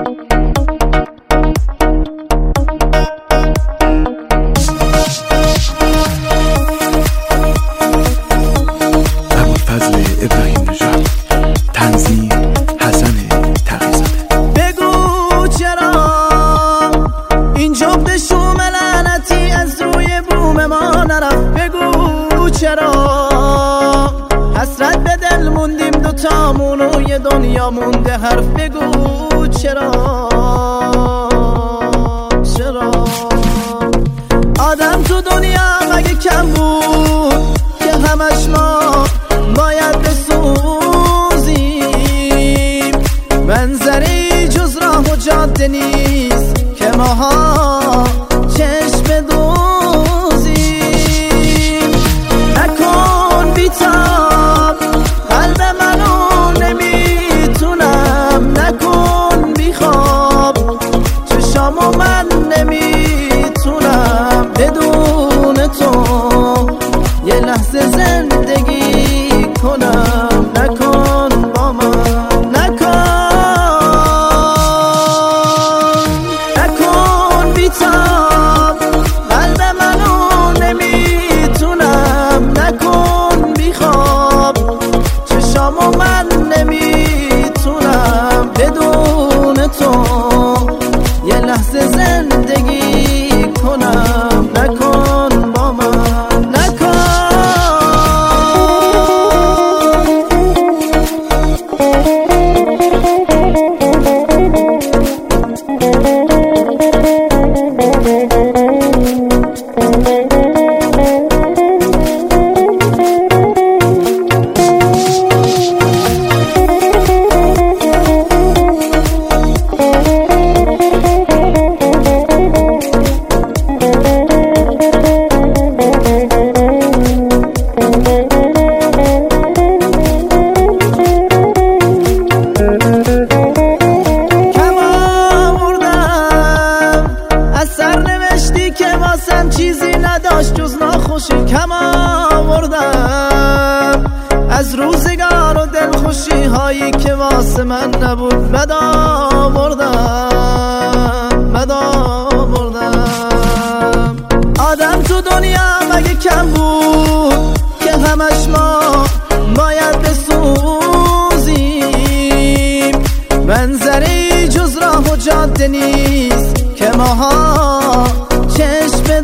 حسرت به دل موندیم دوتامون و یه دنیا مونده حرف بگو چرا آدم تو دنیا مگه کم بود که همش ما باید بسوزیم منظری جز راه و جاده نیست که ماها چشم دوزیم نکن بیتاب قلب منو نمیتونم نکن بیخواب چشامو من نمیتونم بدون تو یه لحظه زندگی کنم نکن با من نکن بیتاب قلب منو نمیتونم نکن بیخواب چشامو من نمیتونم بدون تو یه لحظه زندگی کنم نکن با من چیزی نداشت جز ناخوشی کم آوردم از روزگار و دلخوشی هایی که واسه من نبود بد آوردم آدم تو دنیا مگه کم بود که همش ما باید بسوزیم منظری جز راه و جاده نیست که ماها چشم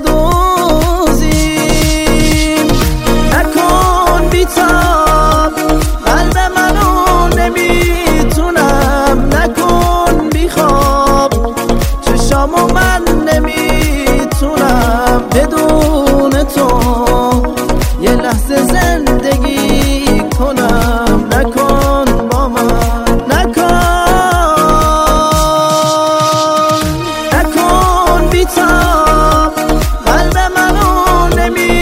دوزیم نکن بیتاب قلب منو نمیتونم نکن بیخواب چشامو من نمیتونم بدون تو یه لحظه زندگی کنم نکن با من نکن بیتاب قلب منو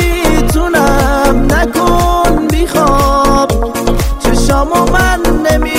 نمیتونم نکن بیخواب چشامو من